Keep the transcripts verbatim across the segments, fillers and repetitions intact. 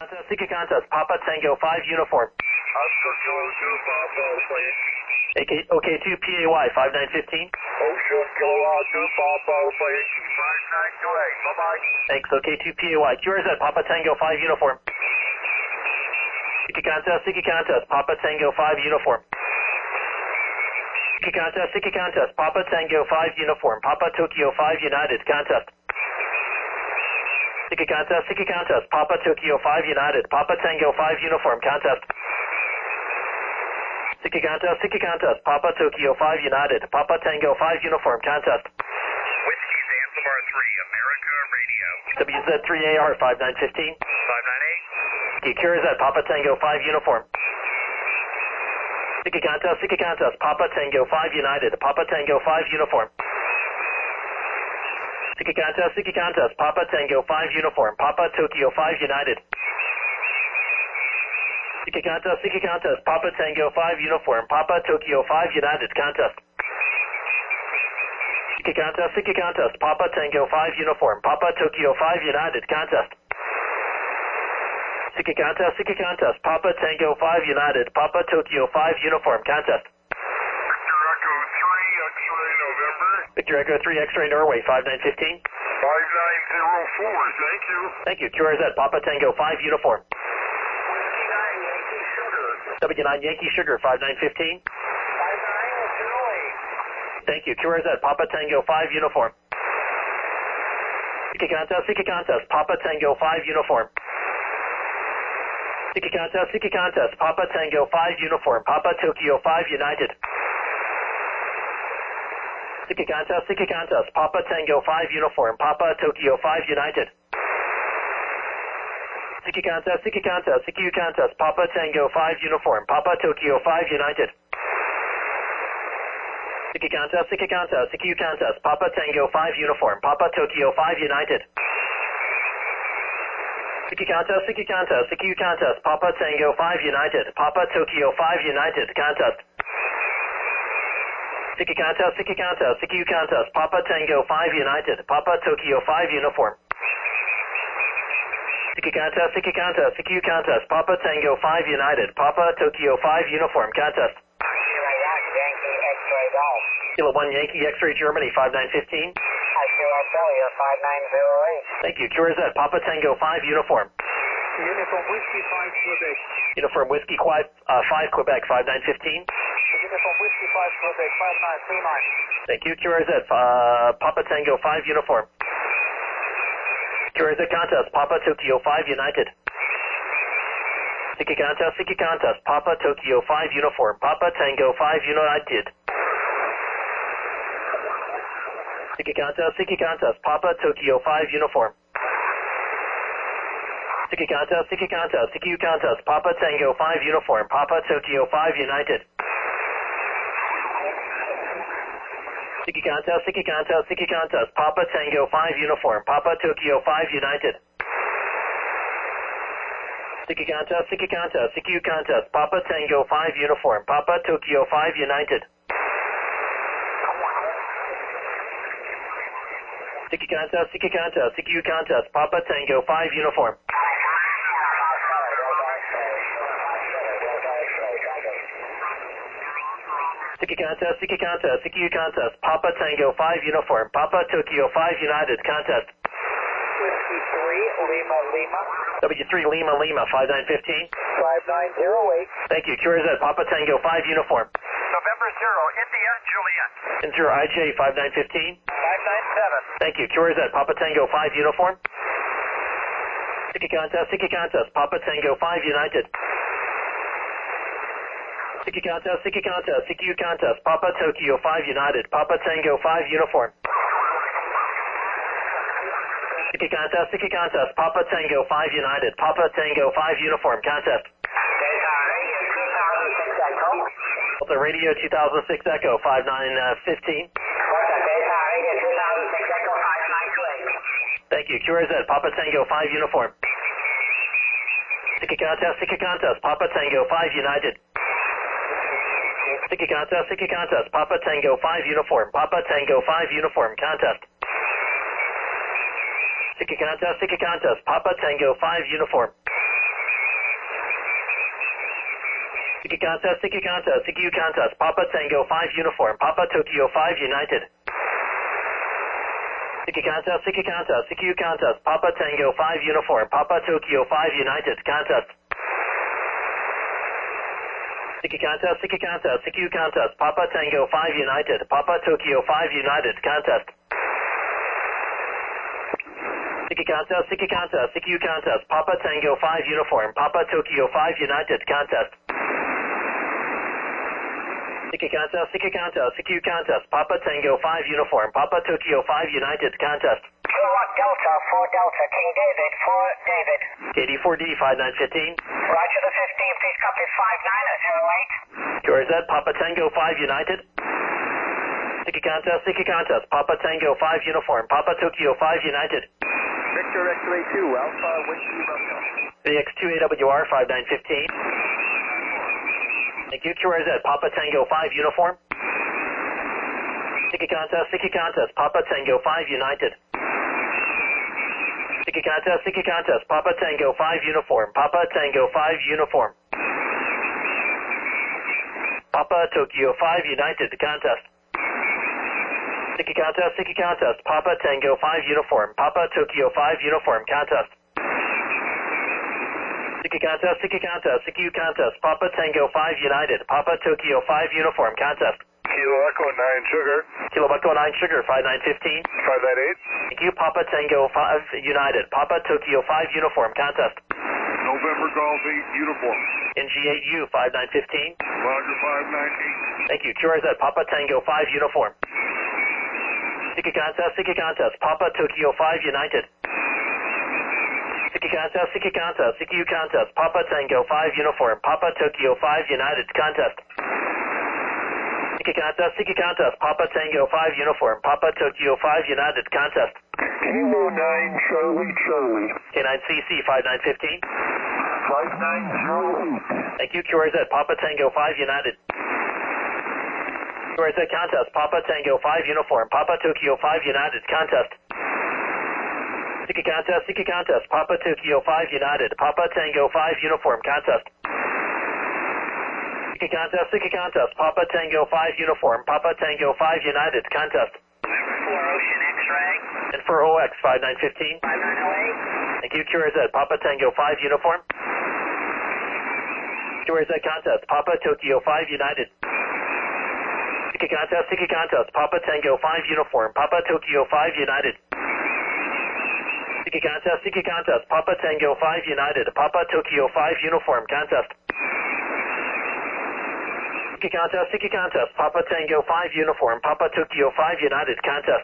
contest, Sticky contest, Papa Tango five uniform. Oscar Kilo two, Papa, please. OK two P A Y five nine one five. Oscar Kilo two, Papa, please. five nine two eight, bye-bye. Thanks, OK two P A Y. Q R Z, Papa Tango five uniform. Sticky contest, Sticky contest, Papa Tango five uniform. Sticky contest, Sticky contest, Papa Tango five uniform, Papa Tokyo five United, contest. Sticky contest, Sticky contest, Papa Tokyo five United, Papa Tango five uniform, contest. Sticky contest, Sticky contest, Papa Tokyo five United, Papa Tango five uniform, contest. Whiskey Zanzibar three, America Radio. W Z three A R five nine one five. five nine eight. Sticky Q R Z, Papa Tango five uniform. Sticky contest, Sticky contest, Papa Tango five United, Papa Tango five uniform. Sticky contest, Sticky contest, Papa Tango five uniform, Papa Tokyo five United. Sticky contest, Sticky contest, Papa Tango five uniform, Papa Tokyo five United, contest. Sticky contest, Sticky contest, Papa Tango five uniform, Papa Tokyo five United, contest. Sticky contest, Sticky contest, Papa Tango five United, Papa Tokyo five uniform, contest. Victor Echo three, X-ray November. Victor Echo three, X-ray Norway five nine one five. five nine zero four, thank you. Thank you. Q R Z, Papa Tango five uniform. W nine Yankee Sugar five nine one five. five nine zero eight. Thank you. Q R Z, Papa Tango five uniform. Sticky contest, Sticky contest, Papa Tango five uniform. Sticky contest, Sticky contest, Papa Tango five uniform, Papa Tokyo five United. Sticky contest, Sticky contest, Papa Tango five uniform, Papa Tokyo five United. Sticky contest, Sticky contest, Sticky contest, Papa Tango five uniform, Papa Tokyo five United. Sticky contest, Sticky contest, Sticky contest, Papa Tango five uniform, Papa Tokyo five United. Sticky contest, Sticky contest, Sticky contest, Papa Tango five United, Papa Tokyo five United, contest. Sticky contest, Sticky contest, Sticky contest, Papa Tango five United, Papa Tokyo five uniform. Sticky contest, Sticky contest, Sticky contest, Papa Tango five United, Papa Tokyo five uniform, contest. Yankee X-ray Golf. Kilo one Yankee X-ray Germany five nine one five. I Q S L, you're five nine zero eight. Thank you. Q R Z, Papa Tango five uniform. Uniform Whiskey five Quebec. Uniform Whiskey Quad, uh, five Quebec five nine one five. Uniform Whiskey five Quebec five nine three nine. Thank you. Q R Z, uh, Papa Tango five uniform. Q R Z contest, Papa Tokyo five United. Sticky contest, Sticky contest, Papa Tokyo five uniform, Papa Tango five United. Sticky contest, Sticky contest, Papa Tokyo five uniform. Sticky contest, Sticky contest, Sticky contest, Papa Tango five uniform, Papa Tokyo five United. Sticky contest, Sticky contest, Sticky contest, Papa Tango five uniform, Papa Tokyo five United. Sticky contest, Sticky contest, Sticky contest, Papa Tango five uniform, Papa Tokyo five United. Sticky contest, Sticky contest, Sticky contest, Papa Tango five uniform. Sticky contest, Sticky contest, Sticky contest, Papa Tango five uniform, Papa Tokyo five United, contest. Whiskey three, Lima Lima. W three Lima Lima five nine one five. five nine zero eight. Thank you. Q R Z, Papa Tango five uniform. November zero, India, Juliet. And zero I J five nine one five. five nine seven. Thank you. Q R Z, Papa Tango five uniform. Sticky contest, Sticky contest, Papa Tango five United. Sticky contest, Sticky contest, Sticky contest, Papa Tokyo five United, Papa Tango five uniform. Sticky contest, Sticky contest, Papa Tango five United, Papa Tango five uniform, contest. Delta Radio two thousand six Echo five nine one five. Thank you. Q R Z, Papa Tango five uniform. Sticky contest, Sticky contest, Papa Tango five United. Sticky contest, Sticky contest, Papa Tango five uniform, Papa Tango five uniform, contest. Sticky contest, Sticky contest, Papa Tango five uniform. Sticky contest, sticky contest, C Q contest, Papa Tango five Uniform, Papa Tokyo five United. Sticky contest, sticky contest, C Q contest, Papa Tango five Uniform, Papa Tokyo five United, contest. Sticky contest, sticky contest, C Q contest, Papa Tango five United, Papa Tokyo five United, contest. Sticky contest, sticky contest, C Q contest, Papa Tango five Uniform, Papa Tokyo five United, contest. Sticky contest, sticky contest, C Q contest, Papa Tango five Uniform, Papa Tokyo five United, contest. Kilowatt Delta, four Delta, King David, four David. K D four D five nine one five. Roger the fifteen, please copy five nine zero eight. Q R Z, Papa Tango five United. Sticky contest, sticky contest, Papa Tango five Uniform, Papa Tokyo five United. Victor X-ray two, Alpha, Whiskey Romeo. V X two A W R five nine one five. Thank you, Q R Z, Papa Tango five Uniform. Sticky contest, sticky contest, Papa Tango five United. Sticky contest, sticky contest, Papa Tango five Uniform, Papa Tango five Uniform. Papa Tokyo five United, contest. Sticky contest, sticky contest, Papa Tango five Uniform, Papa Tokyo five Uniform, contest. Sticky contest, sticky contest, C Q contest, Papa Tango five United, Papa Tokyo five Uniform, contest. Kilo Echo nine Sugar. Kilo Echo nine Sugar, five nine one five. five nine eight. Thank you, Papa Tango five United, Papa Tokyo five Uniform, contest. November Golf eight Uniform. N G eight U five nine one five. Roger five nine eight. Thank you, Q R Z, Papa Tango five Uniform. Sticky contest, sticky contest, Papa Tokyo five United. Sticky contest, sticky contest, C Q contest, Papa Tango five Uniform, Papa Tokyo five United, contest. Sticky contest, sticky contest, Papa Tango five Uniform, Papa Tokyo five United, contest. Kilo nine Charlie Charlie. K nine C C five nine one five. five nine zero eight. Thank you, Q R Z, Papa Tango five United. Q R Z contest, Papa Tango five Uniform, Papa Tokyo five United, contest. Sticky contest, sticky contest, Papa Tokyo five United, Papa Tango five Uniform, contest. Sticky contest, sticky contest, Papa Tango five Uniform, Papa Tango five United, contest. four Ocean X-ray. And for O X five nine one five. five nine zero eight. Thank you, Q R Z, Papa Tango five Uniform. Q R Z contest, Papa Tokyo five United. Sticky contest, sticky contest, Papa Tango five Uniform, Papa Tokyo five United. Sticky contest, sticky contest, Papa Tango five United, Papa Tokyo five Uniform, contest. Sticky contest, sticky contest, Papa Tango five Uniform, Papa Tokyo five United, contest.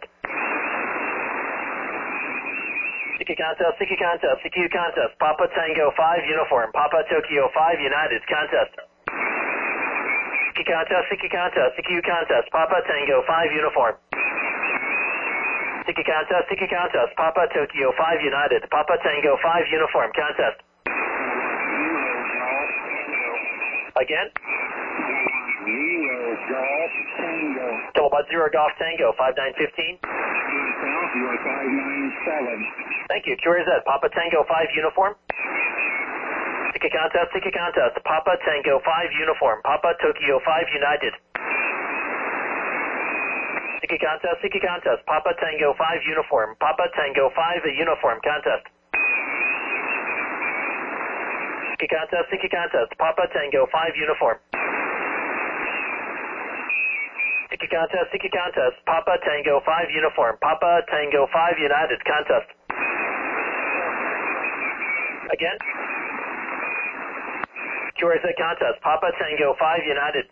Sticky contest, sticky contest, C Q contest, Papa Tango five Uniform, Papa Tokyo five United, contest. Sticky contest, sticky contest, C Q contest, Papa Tango five Uniform. Sticky contest, sticky contest, Papa Tokyo five United, Papa Tango five Uniform, contest. Again? Zero Golf Tango. Kilowatt Zero Golf Tango five nine one five. You are five nine seven. Thank you, Q R Z, Papa Tango five Uniform. Sticky contest, sticky contest, Papa Tango five Uniform, Papa Tokyo five United. Sticky contest, sticky contest, Papa Tango five Uniform, Papa Tango five Uniform, contest. Sticky contest, sticky contest, Papa Tango five Uniform. Sticky contest, sticky contest, Papa Tango five Uniform, Papa Tango five United, contest. Again? Q R Z contest, Papa Tango five United.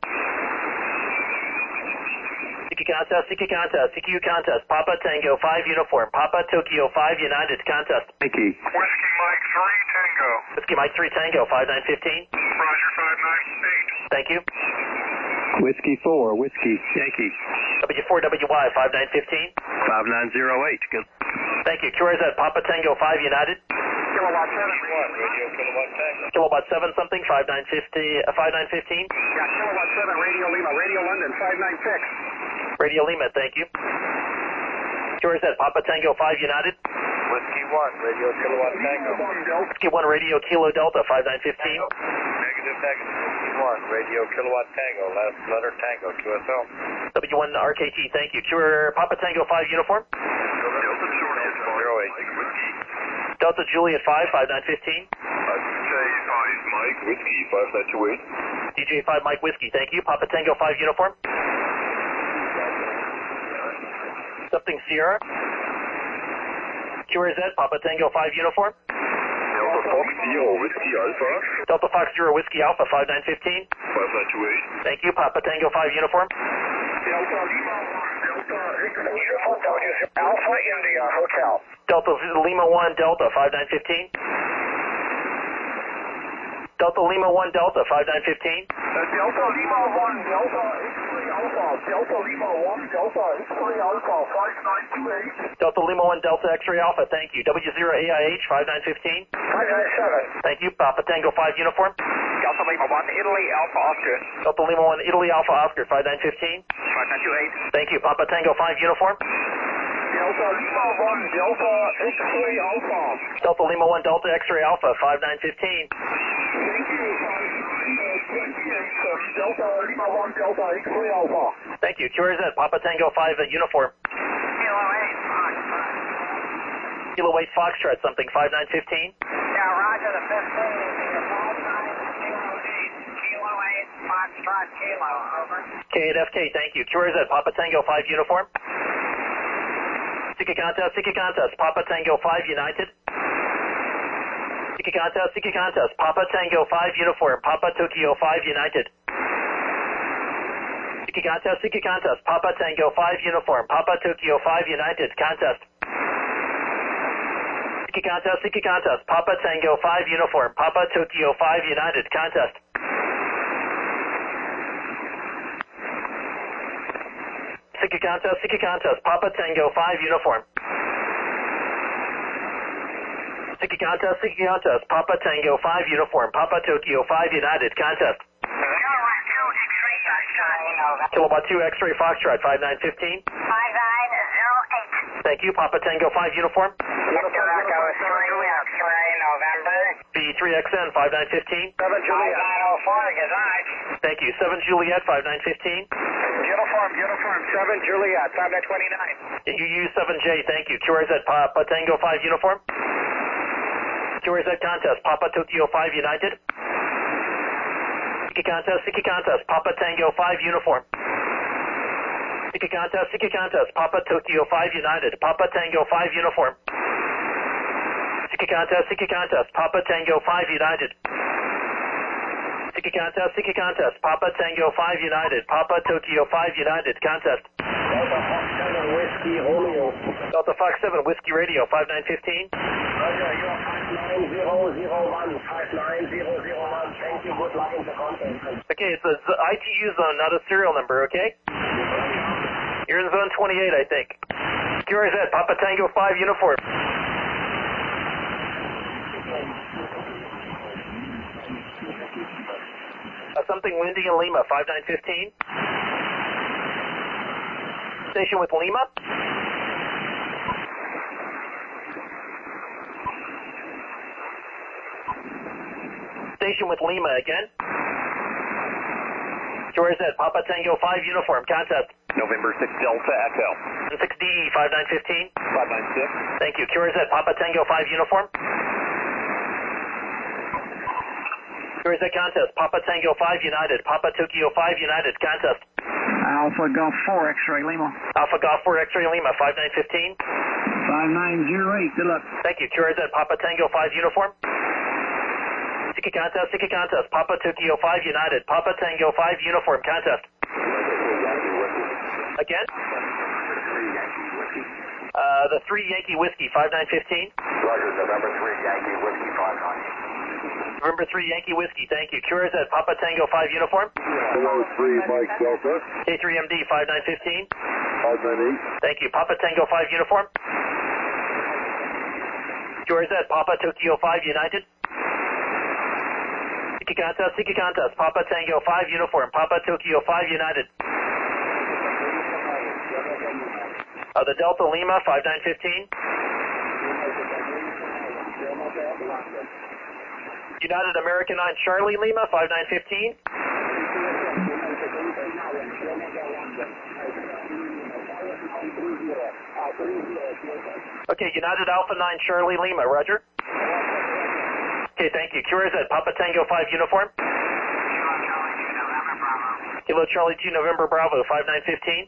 Sticky contest, sticky contest, C Q contest, Papa Tango five Uniform, Papa Tokyo five United, contest. Whiskey Mike three Tango. Whiskey Mike three Tango, five nine one five. Roger five nine eight. Thank you. Whiskey four, Whiskey Yankee. W four W Y, five nine one five. five nine zero eight. Good. Thank you. Q R Z, Papa Tango five United. Kilowatt seven one. Radio Kilowatt Tango. Kilowatt seven something, five nine one five, uh, five nine one five. Yeah, Kilowatt seven, Radio Lima, Radio London, five nine six. Radio Lima, thank you. Q R Z, Papa Tango five United. Whiskey one, Radio Kilowatt Tango. Whiskey one, Radio Kilo Delta, five nine one five. Negative, negative. one, radio Kilowatt Tango, last letter Tango, Q S L. W one R K T, thank you. Q R Papa Tango five uniform. Delta Juliet zero eight, Whiskey. Delta Juliet five, five nine fifteen. Uh, D J five Mike, Whiskey, five nine two eight. D J five Mike Whiskey, thank you. Papa Tango five uniform. Something Sierra. Q R Z, Papa Tango five uniform. Delta Fox zero, Whiskey Alpha. Delta Fox zero Whiskey Alpha five nine fifteen. five nine two eight. Thank you. Papa Tango five uniform. Delta Lima one, Delta Uniform W Alpha India Hotel. Delta Lima one Delta five nine fifteen. Delta Lima one Delta five nine fifteen. Delta Lima one, Delta X-ray Alpha, Delta Lima one, Delta X-ray Alpha, five nine two eight. Delta Lima one Delta X-ray Alpha, thank you. W zero A I H five nine fifteen. five nine seven. Thank you. Papa Tango five uniform. Delta Lima one, Italy Alpha Oscar. Delta Lima one Italy Alpha Oscar five nine fifteen. five nine two eight. Thank you. Papa Tango five uniform. Delta Lima one, Delta X-ray Alpha. Delta Lima one Delta X-ray Alpha five nine fifteen. Thank you. twenty-eight, Delta Lima one, Delta X-ray Alpha. Thank you. Q R Z, Papa Tango five uh, uniform. Kilo eight, Fox. Kilo eight Foxtrot, something five nine fifteen. Yeah, roger the fifteen. five nine zero eight, Kilo eight, Foxtrot, Kilo, over. K eight F K, thank you. Q R Z, Papa Tango five uniform. Siki contest, Siki contest, Papa Tango five United. Siki contest, Siki contest, Papa Tango five uniform, Papa Tokyo five United. Siki contest, Siki contest, Papa Tango five uniform, Papa Tokyo five United, contest. Siki contest, Siki contest, Papa Tango five uniform, Papa Tokyo five United, contest. Siki contest, Siki contest, Papa Tango five uniform. Siki contest, Siki contest, Papa Tango five uniform, Papa Tokyo five United, contest. Kilowatt two X-ray Foxtrot five nine fifteen. five nine zero eight. Thank you. Papa Tango five uniform. B three X N five nine fifteen. seven Juliet. Thank you. seven Juliet five nine fifteen. Uniform, uniform, seven Juliet, five nine twenty-nine. U U seven J, thank you. Q R Z Papa Tango five uniform. Q R Z contest, Papa Tokyo five United. Siki contest, Siki contest, Papa Tango five uniform. Siki contest, Siki contest, Papa Tokyo five United, Papa Tango five uniform. Siki contest, Siki contest, Papa Tango five United. Siki contest, Siki contest, Papa Tango five United, Papa Tokyo five United, contest. Delta Fox seven Whiskey Romeo. Delta Fox seven Whiskey Radio five nine fifteen. Roger, you're five nine zero zero one, five nine zero zero one. Thank you, good luck in the content. Okay, it's a z- I T U zone, not a serial number, okay? You're in zone twenty-eight, I think. Q R Z, Papa Tango five uniform. Uh, something windy in Lima, five nine fifteen. Station with Lima. Station with Lima again. Q R Z, Papa Tango five uniform, contest. November six Delta Echo. six D E five nine fifteen. five nine six. Thank you. Q R Z, Papa Tango five uniform. Q R Z contest, Papa Tango five United, Papa Tokyo five United, contest. Alpha Golf four X-ray Lima. Alpha Golf four X-ray Lima, five nine fifteen. five nine zero eight, good luck. Thank you. Q R Z, Papa Tango five uniform. Siki contest, Siki contest, Papa Tokyo five United, Papa Tango five uniform, contest. Again? Uh, the three Yankee Whiskey, five nine fifteen. Roger, November three Yankee Whiskey five nine. November three Yankee Whiskey, thank you. Q R Z, Papa Tango five uniform. Hello, three Mike Delta. K three M D five nine fifteen. five nine eight. Thank you. Papa Tango five uniform. Q R Z, Papa Tokyo five United. Siki contest, Siki contest, Papa Tango five uniform, Papa Tokyo five United. Uh, the Delta Lima five nine fifteen. United American nine Charlie Lima five nine fifteen. Okay, United Alpha nine Charlie Lima, roger. Okay, thank you. Q R Z, Papa Tango five uniform. Kilo Charlie two November Bravo, five nine fifteen.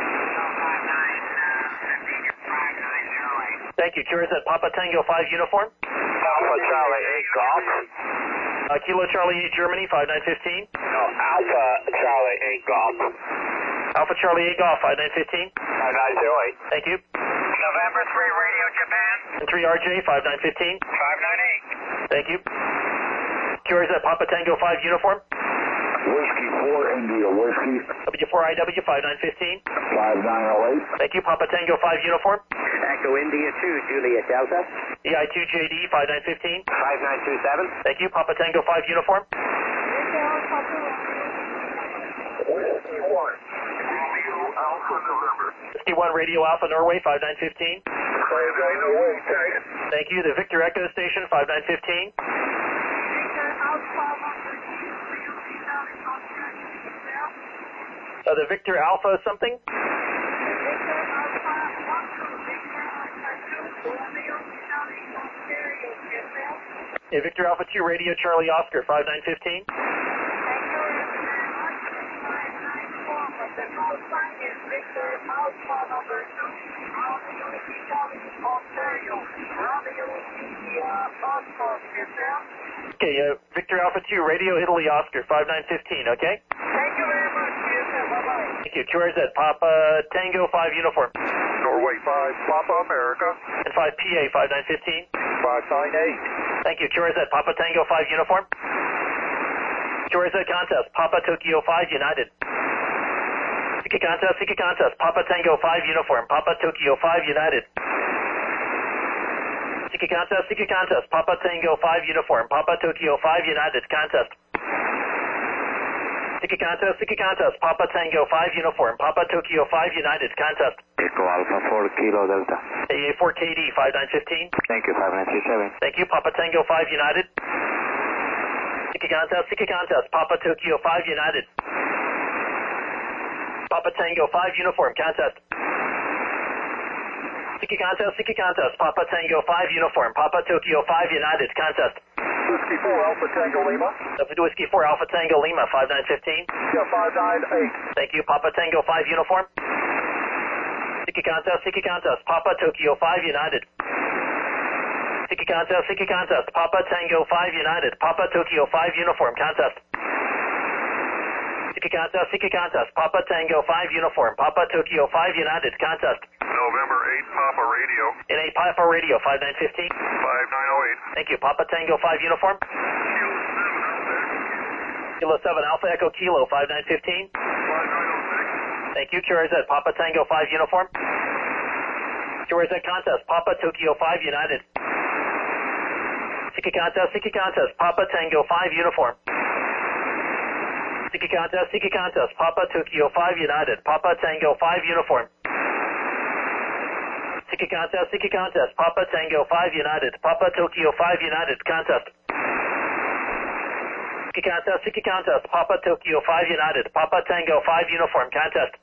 Thank you. Q R Z, Papa Tango five uniform. Alpha Charlie eight Golf. Uh, Kilo Charlie eight Germany, five nine fifteen. No, Alpha Charlie eight Golf. Alpha Charlie eight Golf, five nine fifteen. five nine zero eight. Thank you. November three Radio Japan. And three R J, five nine fifteen. five nine eight. Thank you. Q R Z, Papa Tango five uniform. Whiskey four, India Whiskey, W four I W, five nine fifteen. five nine oh eight. Thank you. Papa Tango five uniform. Echo India two, Juliet Delta. E I two J D, five nine fifteen. five nine two seven. Thank you. Papa Tango five uniform. Whiskey one, Radio Alpha November. sixty-one Radio Alpha Norway, five nine fifteen. five nine oh eight, thanks. Thank you. The Victor Echo Station, five nine fifteen. Uh, the Victor Alpha something? Yeah, Victor Alpha two Radio Charlie Oscar, five nine fifteen. Okay, uh, Victor Alpha two Radio Italy Oscar, five nine fifteen, okay? Thank you very much, bye-bye. Thank you. Q R Z, Papa Tango five uniform. Norway five, Papa America. And five P A, five nine fifteen. five nine eight. Thank you. Q R Z, Papa Tango five uniform. Q R Z contest, Papa Tokyo five United. Siki contest, Siki contest, Papa Tango five uniform, Papa Tokyo five United. Siki contest, Siki contest, Papa Tango five uniform, Papa Tokyo five United contest. Siki contest, Siki contest, Papa Tango five uniform, Papa Tokyo five United contest. Echo Alpha four Kilo Delta. A A four K D five nine fifteen. Thank you, five nine three seven. Thank you, Papa Tango five United. Siki contest, Siki contest, Papa Tokyo five United. Papa Tango five uniform contest. Siki contest, Siki contest, Papa Tango five uniform, Papa Tokyo five United contest. Whiskey four, Alpha Tango Lima. That's Whiskey four Alpha Tango Lima, five nine fifteen. Yeah, five nine eight. Thank you, Papa Tango five uniform. Siki contest, Siki contest, Papa Tokyo five United. Siki contest, Siki contest, Papa Tango five United, Papa Tokyo five uniform contest. Siki contest, Siki contest, Papa Tango five uniform, Papa Tokyo five United contest. November eight, Papa Radio. In a Papa Radio, five nine fifteen. five nine oh eight. Thank you, Papa Tango five uniform. Kilo seven Alpha Echo Kilo, five nine fifteen. five nine oh six. Thank you, Q R Z, Papa Tango five uniform. Q R Z contest, Papa Tokyo five United. Siki contest, Siki contest, Papa Tango five uniform. Siki contest, Siki contest, Papa Tokyo five United, Papa Tango five uniform. Siki contest, Siki contest, Papa Tango five United, Papa Tokyo five United contest. Siki contest, Siki contest, Papa Tokyo five United, Papa Tango five uniform contest.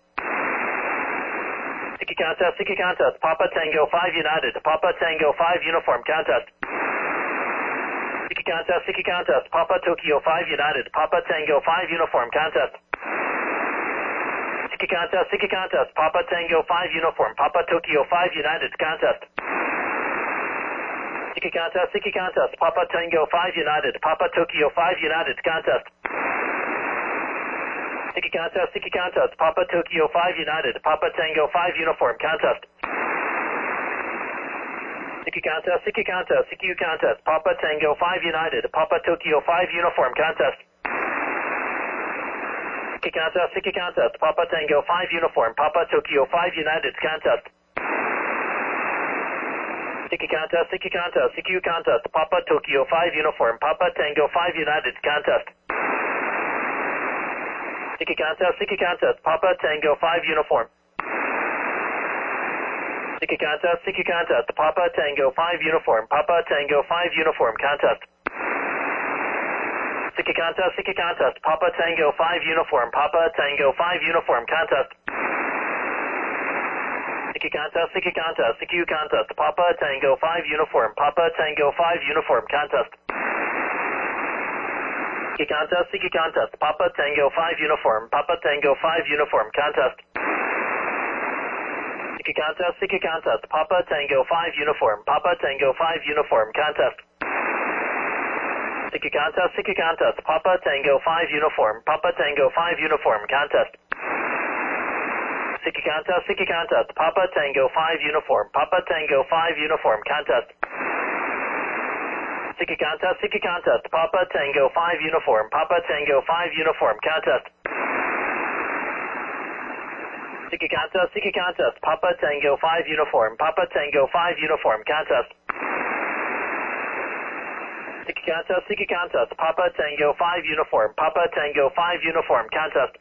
Siki contest, Siki contest, Papa Tango five United, Papa Tango five uniform contest. Siki contest, Siki contest, Papa Tokyo five United, Papa Tango five uniform contest. Siki contest, Siki contest, Papa Tango five uniform, Papa Tokyo five United contest. Siki contest, Siki contest, Papa Tango five United, Papa Tokyo five United contest. Siki contest, Siki contest, Papa Tokyo five United, Papa Tango five uniform contest. Siki contest, Siki contest, Siki contest, Papa Tango five United, Papa Tokyo five uniform contest. Siki contest, Siki contest, Papa Tango five uniform, Papa Tokyo five United contest. Siki contest, Siki contest, Siki contest, Papa Tokyo five uniform, Papa Tango five United contest. Siki contest, Siki contest, Papa Tango five uniform. Siki contest, Siki contest, Papa Tango five uniform, Papa Tango five uniform contest. Siki contest, Siki contest, Papa Tango five uniform, Papa Tango five uniform contest. Siki contest, Siki contest, C Q contest, Papa Tango five uniform, Papa Tango five uniform contest. Siki contest, Siki contest, Papa Tango five uniform, Papa Tango five uniform contest. Siki contest, Siki contest, Papa Tango five uniform, Papa Tango five uniform contest. Siki contest, Siki contest, Papa Tango five uniform, Papa Tango five uniform contest. Siki contest, Siki contest, Papa Tango five uniform, Papa Tango five uniform contest. Siki contest, Siki contest, Papa Tango five uniform, Papa Tango five uniform contest. Siki contest, Siki contest, Papa Tango five uniform, Papa Tango five uniform contest. Siki contest, Siki contest, Papa Tango five uniform, Papa Tango five uniform contest.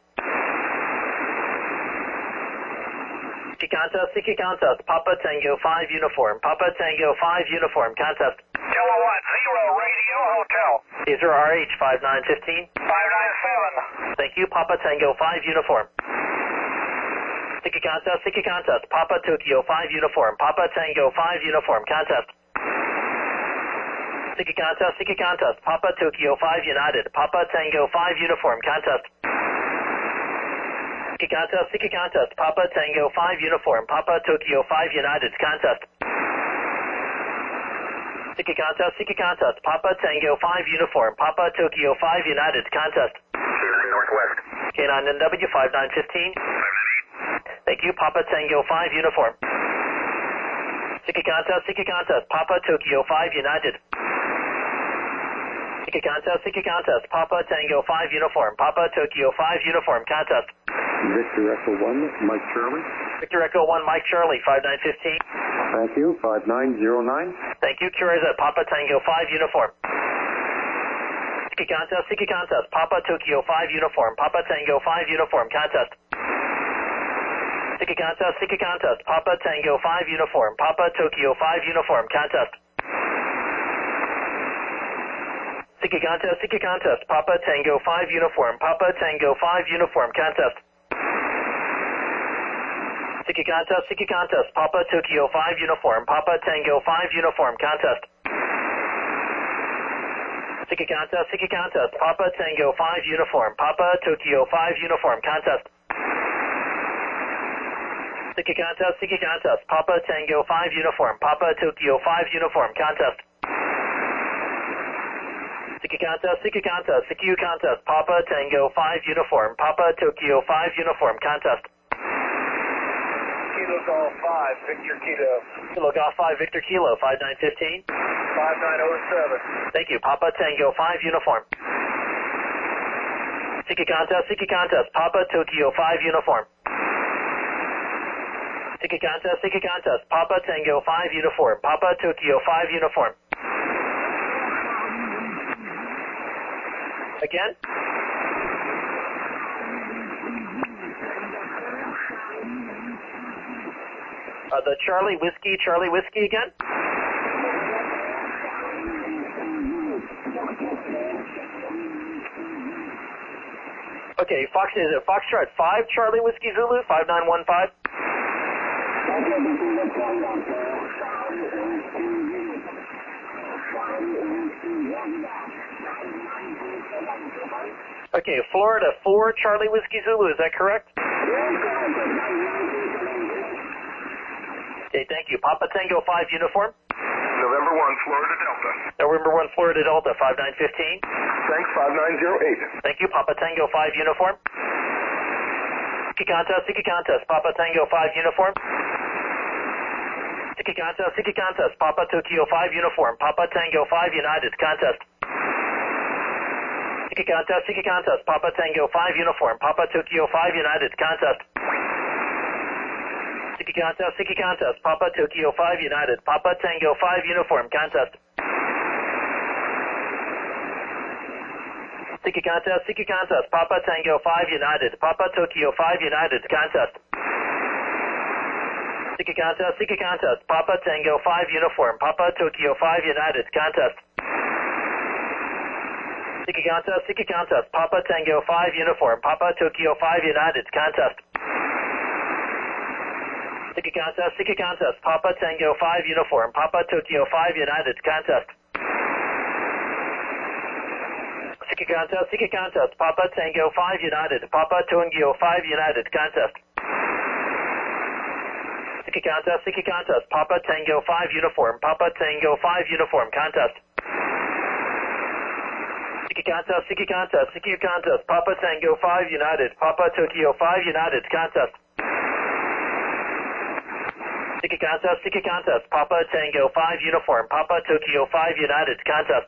Siki contest, Siki contest, Papa Tango five uniform, Papa Tango five uniform contest. Kilowatt zero radio hotel. Caesar R H five nine one five. five nine seven. Thank you, Papa Tango five uniform. Siki contest, Siki contest, Papa Tokyo five uniform, Papa Tango five uniform contest. Siki contest, Siki contest, Papa Tokyo five United, Papa Tango five uniform contest. Siki contest, Siki contest, Papa Tango five uniform, Papa Tokyo five United contest. Siki contest, Siki contest, Papa Tango five uniform, Papa Tokyo five United contest. Northwest. K nine N W five nine one five. Thank you, Papa Tango five uniform. Siki contest, Siki contest, Papa Tokyo five United. Siki contest, Siki contest, Papa Tango five uniform, Papa Tokyo five uniform contest. Victor Echo one, Mike Charlie. Victor Echo one, Mike Charlie, five nine one five. Thank you, five nine zero nine. Thank you, Curious at Papa Tango five uniform. Siki contest, Siki contest, Papa Tokyo five uniform, Papa Tango five uniform contest. Siki contest, Siki contest, Papa Tango five uniform, Papa Tokyo five uniform contest. Siki contest, Siki contest, Papa Tango five uniform, Papa Tango five uniform contest. Siki contest, Siki contest, Papa Tokyo five uniform, Papa Tango five uniform contest. Siki contest, Siki contest, Papa Tango five uniform, Papa Tokyo five uniform contest. Siki contest, Siki contest, Papa Tango five uniform, Papa Tokyo five uniform contest. Siki contest, Siki contest, C Q contest, Papa Tango five uniform, Papa Tokyo five uniform contest. Kilo Golf five, Victor Kilo. Kilo Golf five, Victor Kilo, five nine one five. five nine oh seven. Thank you, Papa Tango five uniform. Siki contest, Siki contest, Papa Tokyo five uniform. Siki contest, Siki contest, Papa Tango five uniform, Papa Tokyo five uniform. Again? Uh, the Charlie Whiskey, Charlie Whiskey again? Okay, Fox, is it Foxtrot five Charlie Whiskey Zulu, five nine one five? Okay, Florida four Charlie Whiskey Zulu, is that correct? Okay, thank you. Papa Tango five uniform. November one, Florida Delta. November one, Florida Delta, five nine one five. Thanks, five nine zero eight. Thank you, Papa Tango five uniform. Siki contest, Siki contest, Papa Tango five uniform. Siki contest, Siki contest, Papa Tokyo five uniform, Papa Tango five United contest. Siki contest, Siki contest, Papa Tango five uniform, Papa Tokyo five United contest. Siki contest, Siki contest, Papa Tokyo five United, Papa Tango five uniform contest. Siki contest, Siki contest, Papa Tango five United, Papa Tokyo five United contest. Siki contest, Siki contest, Papa Tango five uniform, Papa Tokyo five United contest. Siki contest, Siki contest, Papa Tango five uniform, Papa Tokyo five United contest. Sticky contest, sticky contest. Papa Tango five uniform. Papa Tokyo five United contest. Sticky contest, sticky contest. Papa Tango five United. Papa Tokyo five United contest. Sticky contest, sticky contest. Papa Tango five uniform. Papa Tango five uniform contest. Sticky contest, sticky contest, sticky contest. Papa Tango five United. Papa Tokyo five United contest. Sticky contest, sticky contest. Papa Tango five uniform. Papa Tokyo five United contest.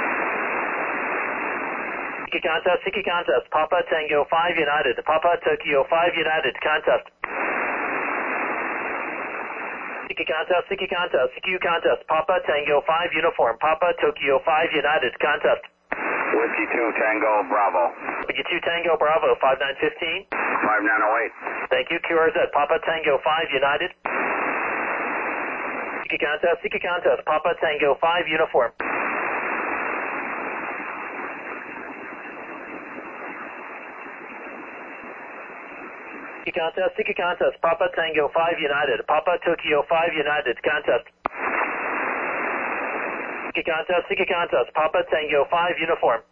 Sticky contest, sticky contest. Papa Tango five United. Papa Tokyo five United contest. Sticky contest, sticky contest, sticky contest. Papa Tango five uniform. Papa Tokyo five United contest. Whiskey two Tango Bravo. Whiskey two Tango Bravo five nine one five. five nine oh eight. Thank you. Q R Z. Papa Tango five United. Sticky contest, sticky contest. Papa Tango five uniform. Sticky contest, sticky contest. Papa Tango five United. Papa Tokyo five United contest. Sticky contest, sticky contest. Papa Tango five uniform.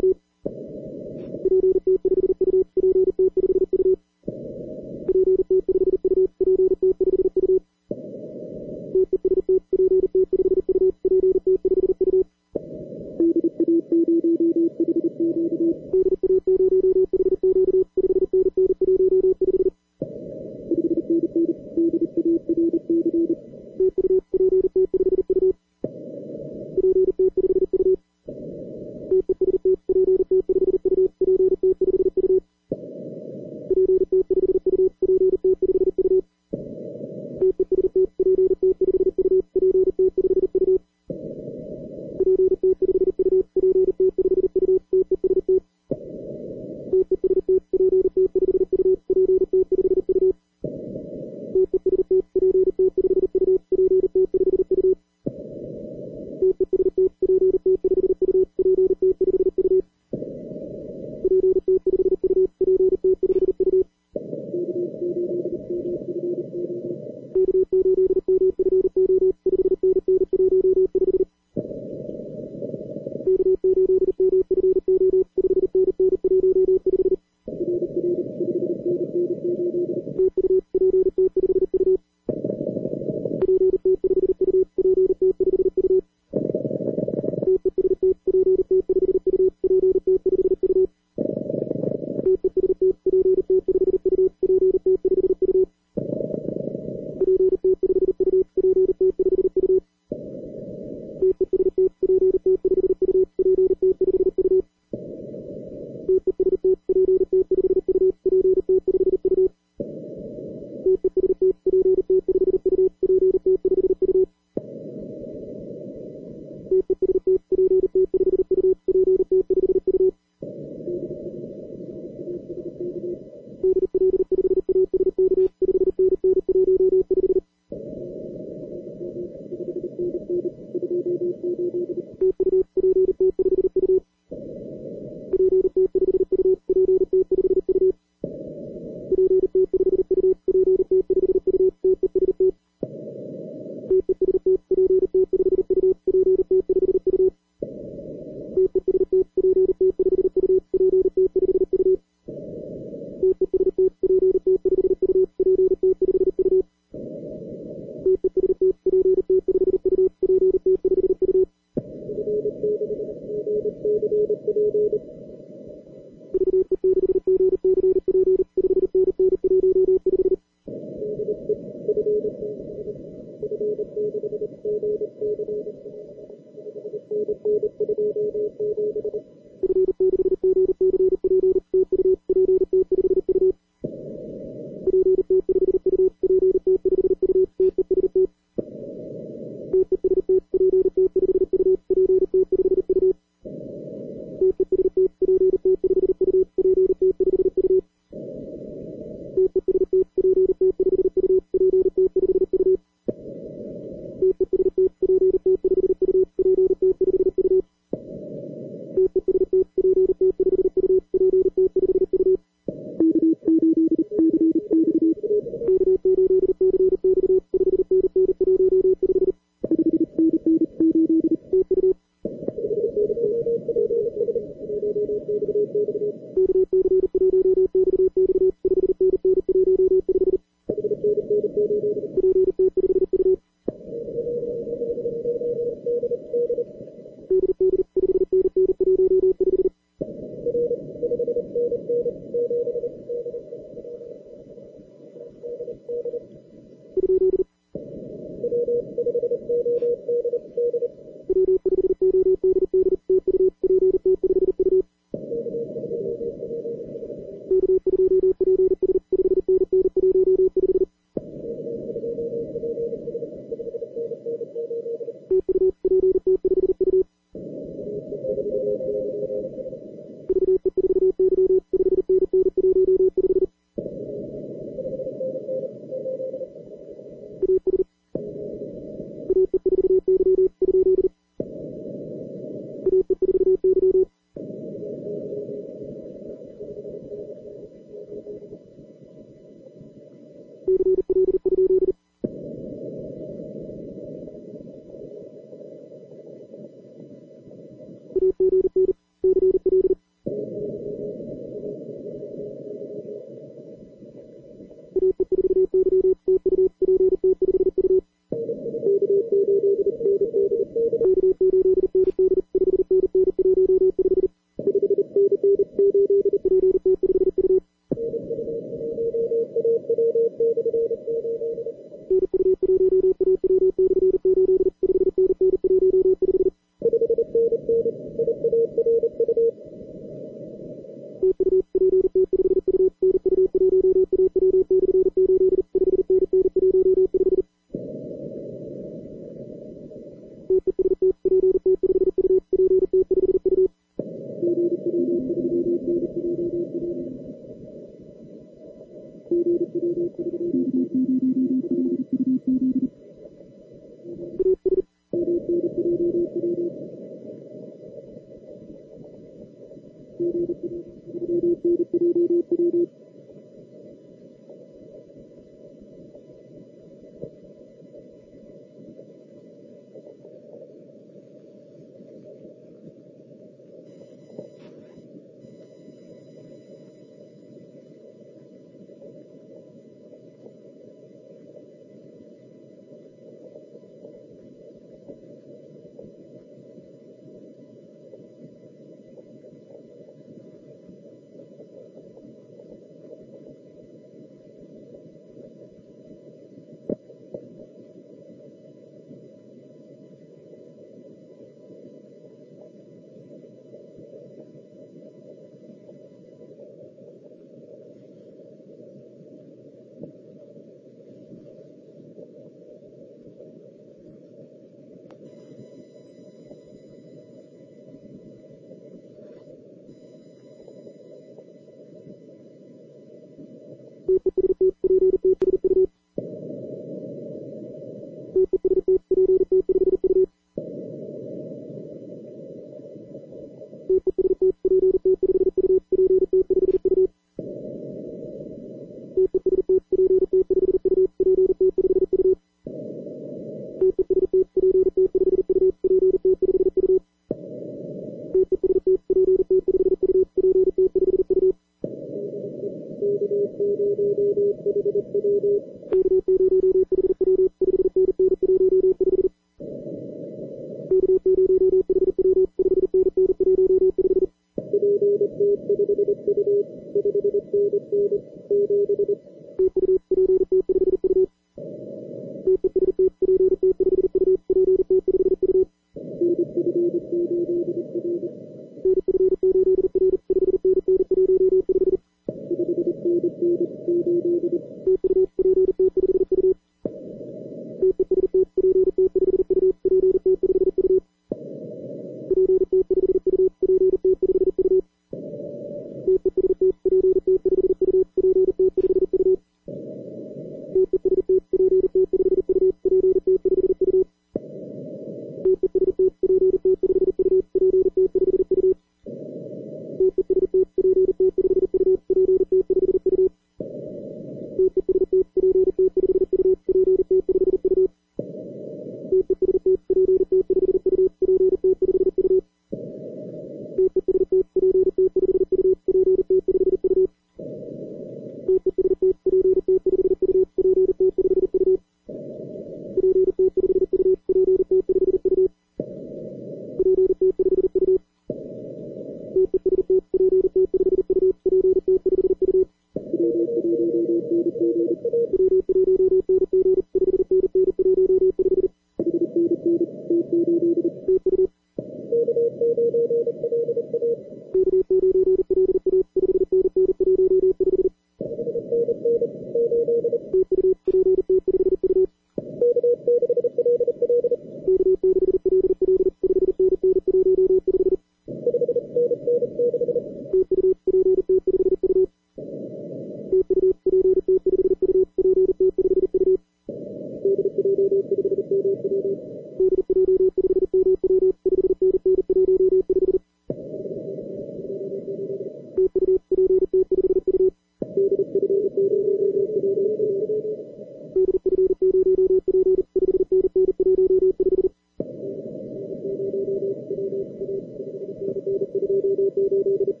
Thank you.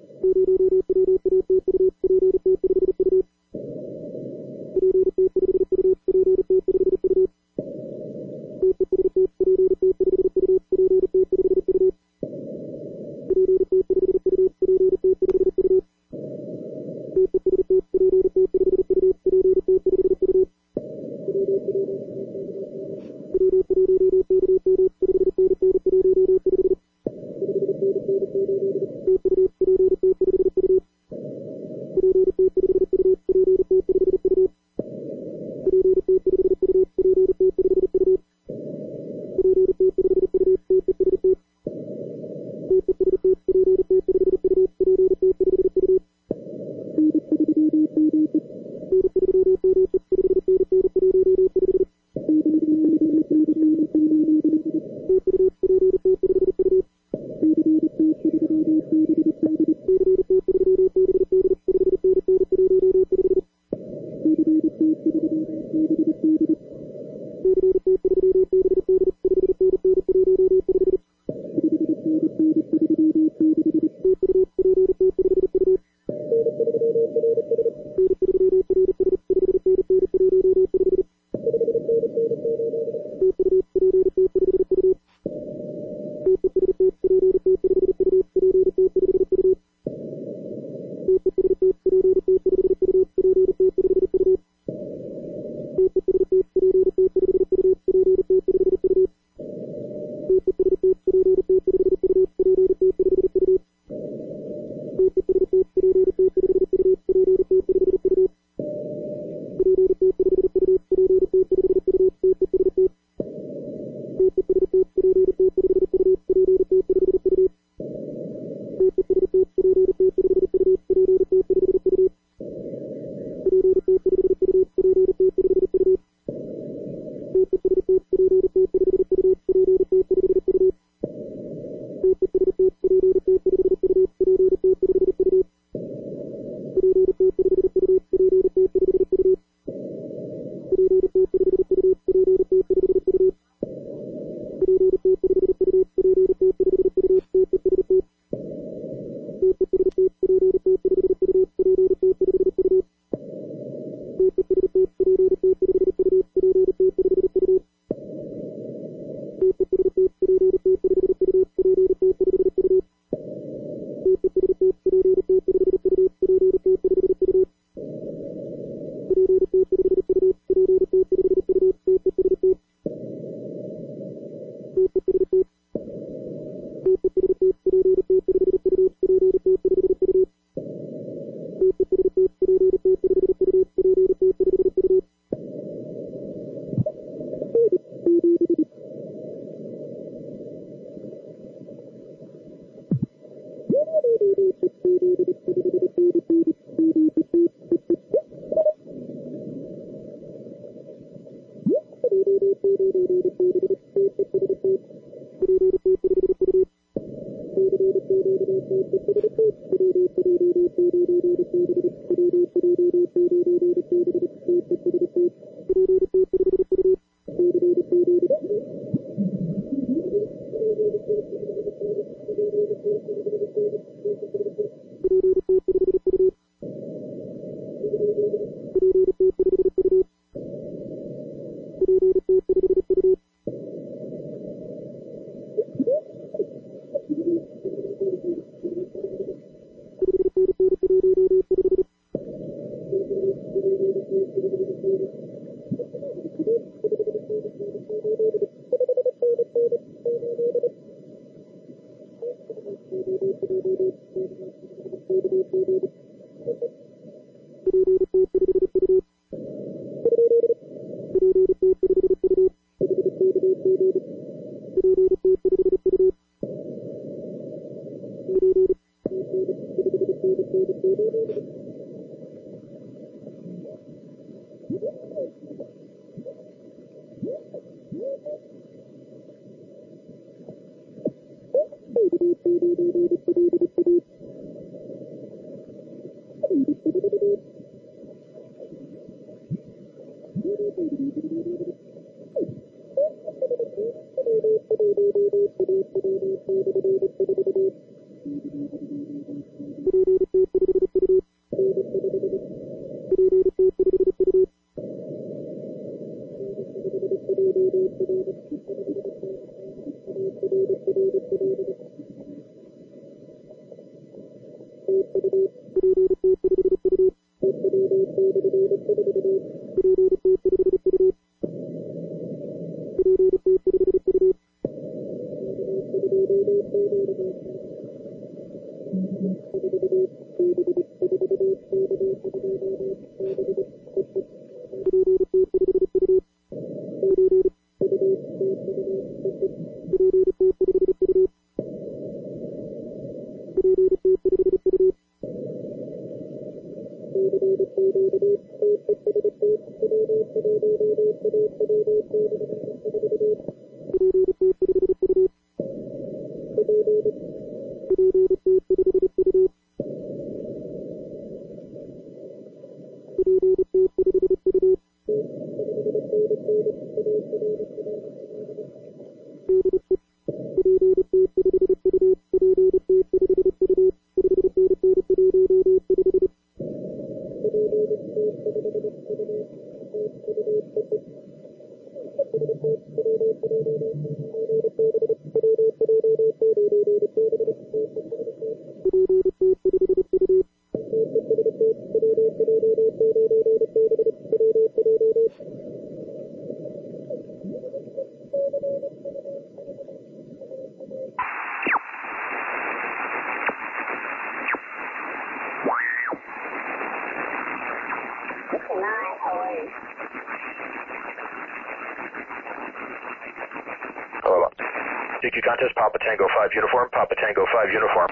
C Q contest, Papa Tango five uniform, Papa Tango five uniform.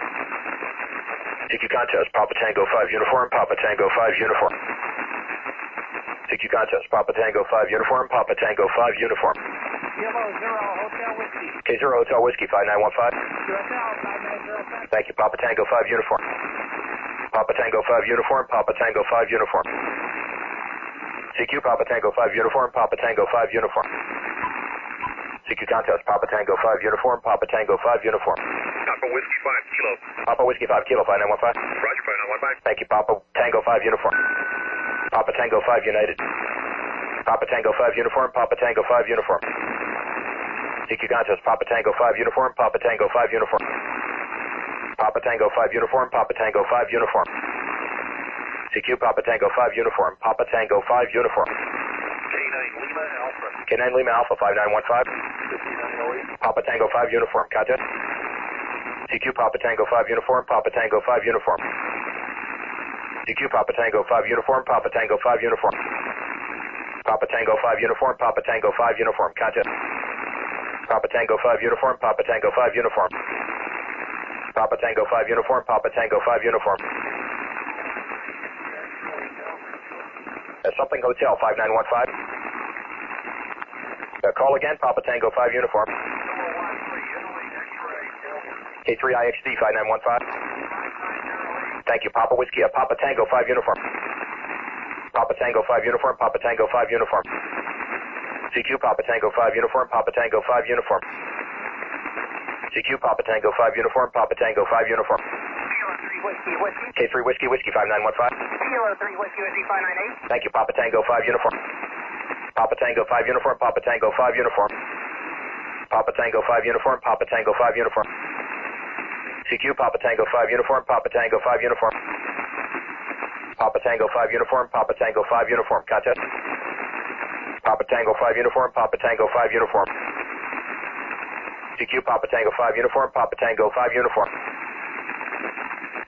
C Q contest, Papa Tango five uniform, Papa Tango five uniform. C Q contest, Papa Tango five uniform, Papa Tango five uniform. Kilo Zero Hotel Whiskey. K zero Hotel Whiskey five nine one five. U S L five nine zero seven. Thank you, Papa Tango five uniform. Papa Tango five uniform, Papa Tango five uniform. C Q Papa Tango five uniform, Papa Tango five uniform. C Q contest, Papa Tango five uniform, Papa Tango five uniform. Papa Whiskey five Kilo. Papa Whiskey five Kilo five nine one five. Roger, five nine one five. Thank you, Papa Tango five uniform. Papa Tango five United. Papa Tango five uniform, Papa Tango five uniform. C Q contest, Papa Tango five uniform, Papa Tango five uniform. Papa Tango five uniform, Papa Tango five uniform. C Q Papa Tango five uniform, Papa Tango five uniform. K nine Lima Alpha. K nine Lima Alpha five nine one five. Papa Tango five uniform, contest. C Q Papa Tango five uniform, Papa Tango five uniform. C Q Papa Tango five uniform, Papa Tango five uniform. Papa Tango five uniform, Papa Tango five uniform, contest. Papa Tango five uniform, Papa Tango five uniform. Papa Tango five uniform, Papa Tango five uniform. That's something Hotel five nine one five. Uh, call again, Papa Tango five uniform. K three I X D five nine one five. Thank you, Papa Whiskey. Uh, Papa Tango five uniform. Papa Tango five uniform, Papa Tango five uniform. C Q Papa Tango five uniform, Papa Tango five uniform. C Q Papa Tango five uniform, Papa Tango five uniform. Whiskey, Whiskey. K three Whiskey Whiskey five nine one five. Kilo three Whiskey, Whiskey five nine eight. Thank you, Papa Tango five uniform. Papa Tango five uniform, Papa Tango five uniform. Papa Tango five uniform, Papa Tango five uniform. C Q Papa Tango five uniform, Papa Tango five uniform. Papa Tango five uniform, Papa Tango five uniform, contest. Papa Tango five uniform, Papa Tango five uniform. C Q Papa Tango five uniform, Papa Tango five uniform.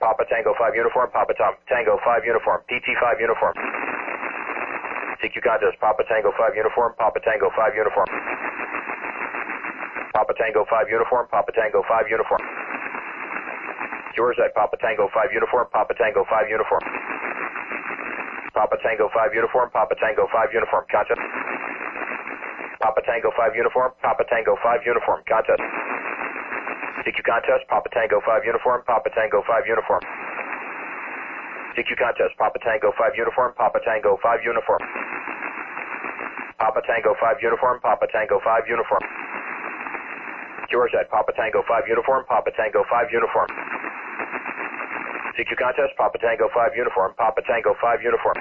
Papa Tango five uniform, Papa Tom, Tango five uniform, P T five uniform. C Q contest, Papa Tango five uniform, Papa Tango five uniform. Papa Tango five uniform, Papa Tango five uniform. Yours at Papa Tango five uniform, Papa Tango five uniform. Papa Tango five uniform, Papa Tango five uniform, contest. Papa Tango five uniform, Papa Tango five uniform, contest. C Q contest, Papa Tango five uniform, Papa Tango five uniform. C Q contest, Papa Tango five uniform, Papa Tango five uniform. Papa Tango five uniform, Papa Tango five uniform. Yours at Papa Tango five uniform, Papa Tango five uniform. C Q contest, Papa Tango five uniform, Papa Tango five uniform.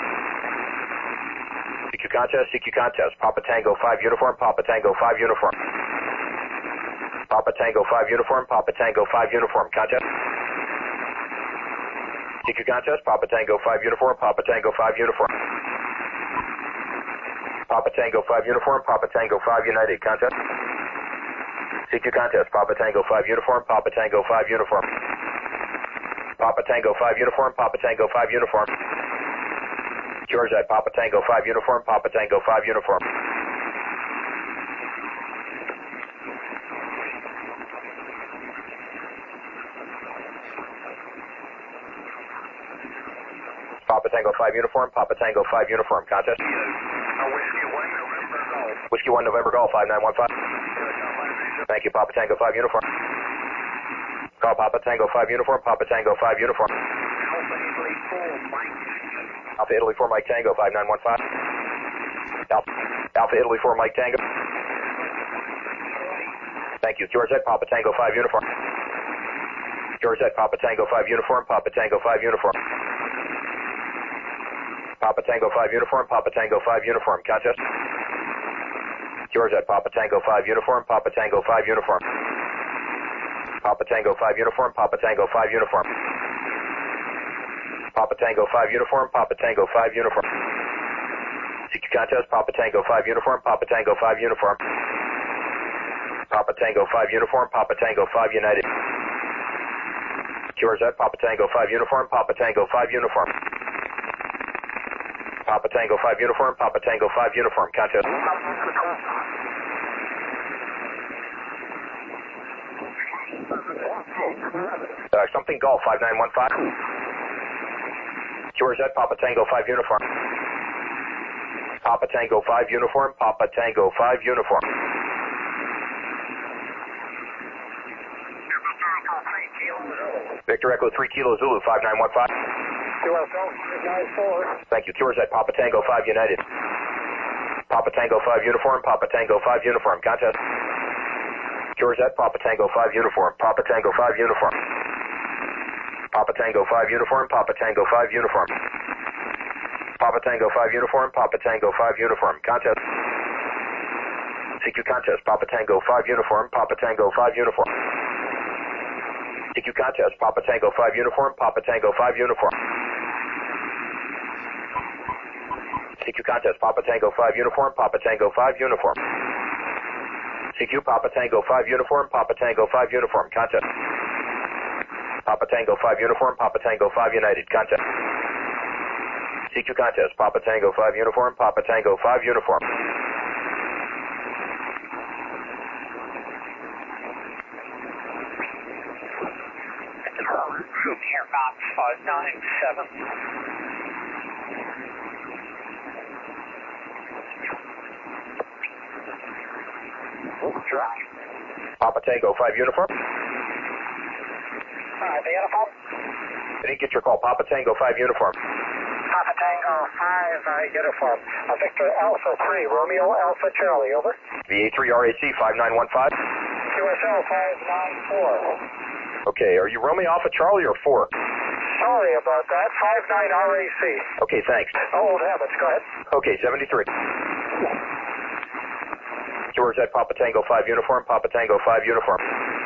C Q contest, C Q contest, Papa Tango five uniform, Papa Tango five uniform. Papa Tango five uniform, Papa Tango five uniform, contest. C Q contest, Papa Tango five uniform, Papa Tango five uniform. Papa Tango five uniform, Papa Tango five United, contest. C Q contest, Papa Tango five uniform, Papa Tango five uniform. Papa Tango five uniform, Papa Tango five uniform. George at Papa Tango five uniform, Papa Tango five uniform. Papa Tango five uniform, Papa Tango five uniform, contest. Whiskey one, November Golf. Whiskey one November Golf five nine one five. Thank you, Papa Tango five uniform. Call Papa Tango five uniform, Papa Tango five uniform. Alpha Italy four, Mike Tango. Alpha Italy four Mike Tango five nine one five. Alpha, Alpha Italy four Mike Tango. Thank you, George at Papa Tango five uniform. George at Papa Tango five uniform, Papa Tango five uniform. Papa Tango five uniform, Papa Tango five uniform, contest. George at Papa Tango five uniform, Papa Tango five uniform. Papa Tango five uniform, Papa Tango five uniform. Papa Tango five uniform, Papa Tango five uniform. C Q contest, Papa Tango five uniform, Papa Tango five uniform. Papa Tango five uniform, Papa Tango five United. George at Papa Tango five uniform, Papa Tango five uniform. Papa Tango five uniform, Papa Tango five uniform, contest. Uh, something Golf five nine one five. George at Papa Tango five uniform. Papa Tango five uniform, Papa Tango five uniform. Victor Echo three Kilo Zulu five nine one five. U S L five nine four. Thank you. George at Papa Tango five United. Papa Tango five uniform, Papa Tango five uniform, contest. George at Papa Tango five uniform, Papa Tango five uniform. Papa Tango five uniform, Papa Tango five uniform. Papa Tango five uniform, Papa Tango five uniform, contest. C Q contest, Papa Tango five uniform, Papa Tango five uniform. C Q contest, Papa Tango five uniform, Papa Tango five uniform. C Q contest, Papa Tango five uniform, Papa Tango five uniform. C Q Papa Tango five uniform, Papa Tango five uniform, contest. Papa Tango five uniform, Papa Tango five United, contest. C Q contest, Papa Tango five uniform, Papa Tango five uniform. Air Fox five nine seven. Drive. Papa Tango five uniform. Five uniform. I didn't get your call. Papa Tango five uniform. Papa Tango five uh, uniform. Uh, Victor Alpha three, Romeo Alpha Charlie, over. V A three R A C five nine one five. U S L five nine four. Okay, are you Romeo Alpha Charlie or four? Sorry about that. five nine R A C. Okay, thanks. Old habits, go ahead. Okay, seventy-three. George at Papa Tango five uniform, Papa Tango five uniform.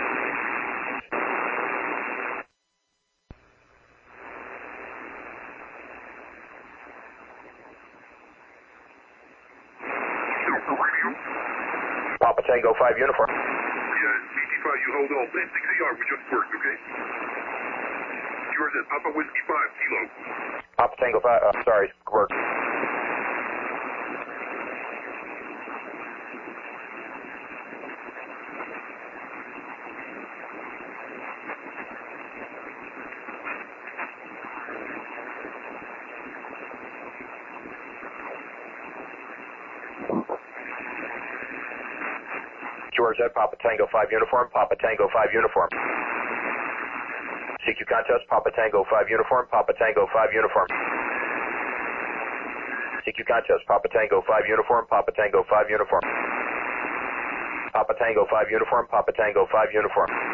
Papa Tango five uniform. Yeah, P T five, you hold on. Plan six E R, we just worked, okay? yours at Papa Whiskey five, Kilo. Papa Tango five, uh, sorry, work. George at Papa Tango five uniform, Papa Tango five uniform. C Q contest, Papa Tango five uniform, Papa Tango five uniform. C Q contest, Papa Tango five uniform, Papa Tango five uniform. Papa Tango five uniform, Papa Tango five uniform.